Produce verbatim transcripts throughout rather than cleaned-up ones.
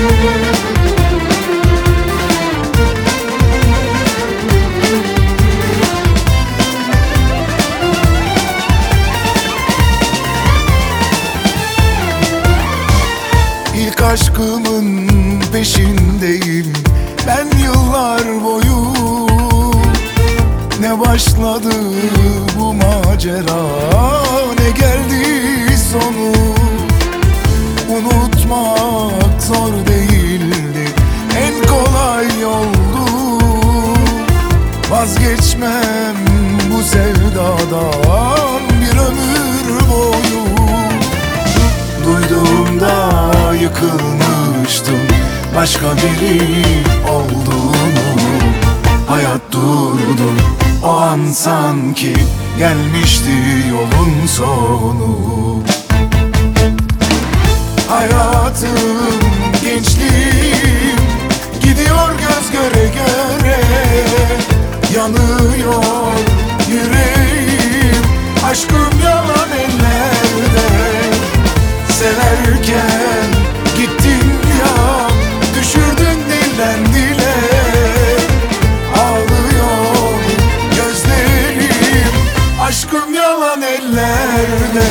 İlk aşkımın peşindeyim ben yıllar boyu. Ne başladı bu macera, ne geldi sonu. Unutmak zor değildi, en kolay yoldu. Vazgeçmem bu sevdadan bir ömür boyu. Duyduğumda yıkılmıştım başka biri olduğunu. Hayat durdu o an, sanki gelmişti yolun sonu. Hayatım, gençliğim gidiyor göz göre göre. Yanıyor yüreğim, aşkım yalan ellerde. Severken gittin ya, düşürdün dilden dile. Ağlıyor gözlerim, aşkım yalan ellerde.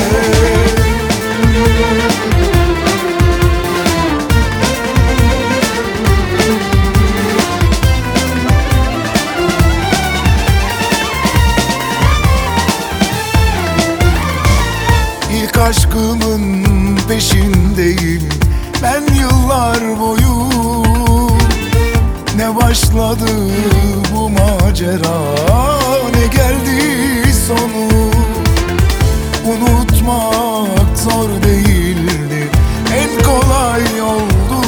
İlk aşkımın peşindeyim ben yıllar boyu. Ne başladı bu macera, ne geldi sonu. Unutmak zor değildi, en kolay yoldu.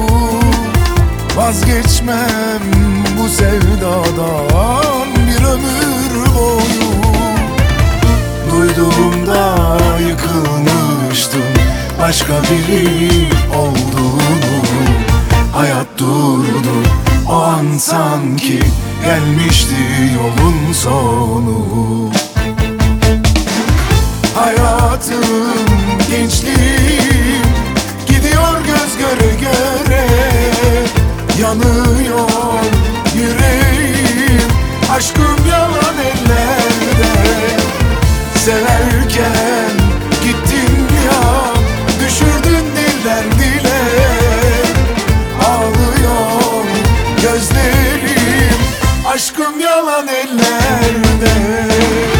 Vazgeçmem bu sevdadan bir ömür boyu. Duyduğumda yıkılmıştım başka biri olduğunu. Hayat durdu o an, sanki gelmişti yolun sonu. Hayatım, gençliğim gidiyor göz göre göre. Yanıyor yüreğim, aşkım yalan ellerde. Severken gittin ya, düşürdün dilden dile. Ağlıyor gözlerim, aşkım yalan ellerde.